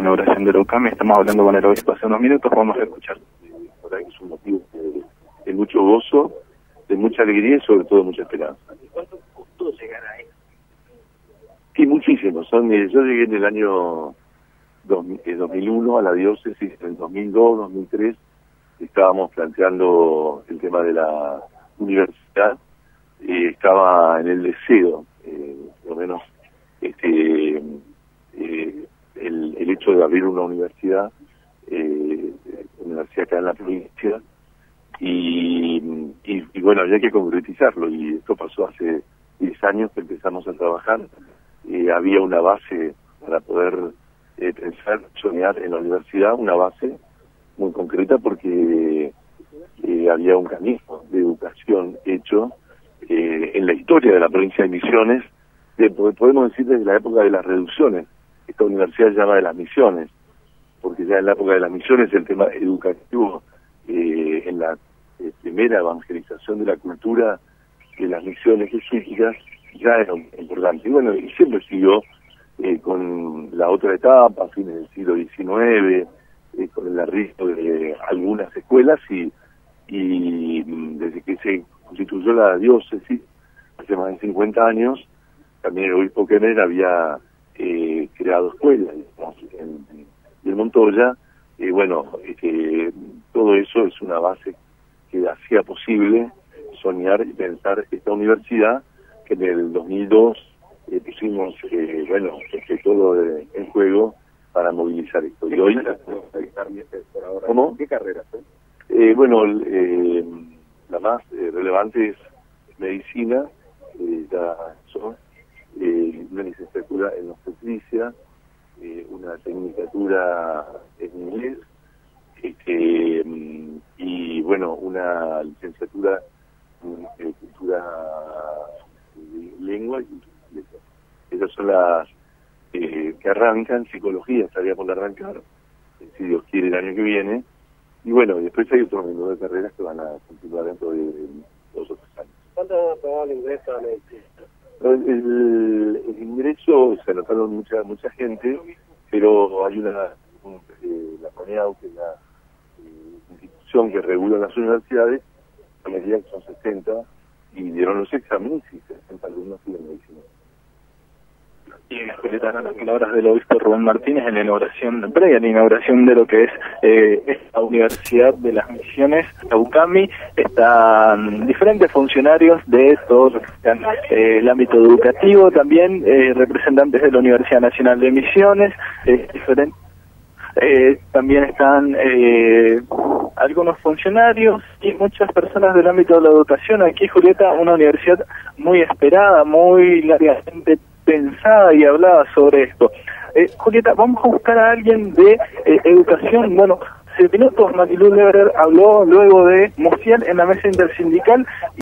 inauguración de la UCAMI. Estamos hablando con el obispo hace unos minutos, vamos a escuchar. La verdad que es un motivo de mucho gozo, de mucha alegría y sobre todo de mucha esperanza. ¿Y cuánto costó llegar a eso? Sí, muchísimo. Yo llegué en el año 2001 a la diócesis, en el 2002, 2003, estábamos planteando el tema de la universidad, estaba en el deseo, por lo menos, el hecho de abrir una universidad acá en la provincia, y bueno, había que concretizarlo, y esto pasó hace 10 años que empezamos a trabajar. Había una base para poder pensar, soñar en la universidad, una base muy concreta porque había un camino de educación hecho en la historia de la provincia de Misiones, podemos decir desde la época de las reducciones. Esta universidad se llama de las Misiones, porque ya en la época de las Misiones el tema educativo, en la primera evangelización de la cultura de las misiones jesuíticas, ya era importante. Y bueno, y siempre siguió con la otra etapa, a fines del siglo XIX, con el arribo de algunas escuelas, y desde que se constituyó la diócesis, hace más de 50 años, también el obispo Kemmer había creado escuelas, digamos, en Montoya. Bueno, todo eso es una base que hacía posible soñar y pensar esta universidad, que en el 2002 pusimos todo en juego para movilizar esto. Y hoy, ¿cómo? ¿Qué carreras? Bueno, la más relevante es medicina, una licenciatura en obstetricia, una tecnicatura en inglés, y bueno, una licenciatura en cultura, lengua y cultura inglesa. Esas son las que arrancan. Psicología estaría por arrancar, si Dios quiere, el año que viene. Y bueno, después hay otro menú de carreras que van a continuar dentro de 2 o 3 años. ¿Cuánto ha pagado el ingreso a la medicina? El ingreso, se anotaron mucha gente, pero hay la CONEAU, que es la institución que regula las universidades, a medida que son 60, y dieron los exámenes y 60 alumnos siguen medicina. Y Julieta, las palabras del obispo Rubén Martínez en la inauguración, previa a la inauguración de lo que es esta Universidad de las Misiones, la UCAMI. Están diferentes funcionarios de todo lo que están, el ámbito educativo, también representantes de la Universidad Nacional de Misiones, también están algunos funcionarios y muchas personas del ámbito de la educación. Aquí, Julieta, una universidad muy esperada, muy largamente pensada y hablada sobre esto. Julieta, vamos a buscar a alguien de educación. Bueno, hace minutos Marilú Leverer habló luego de Musial en la mesa intersindical.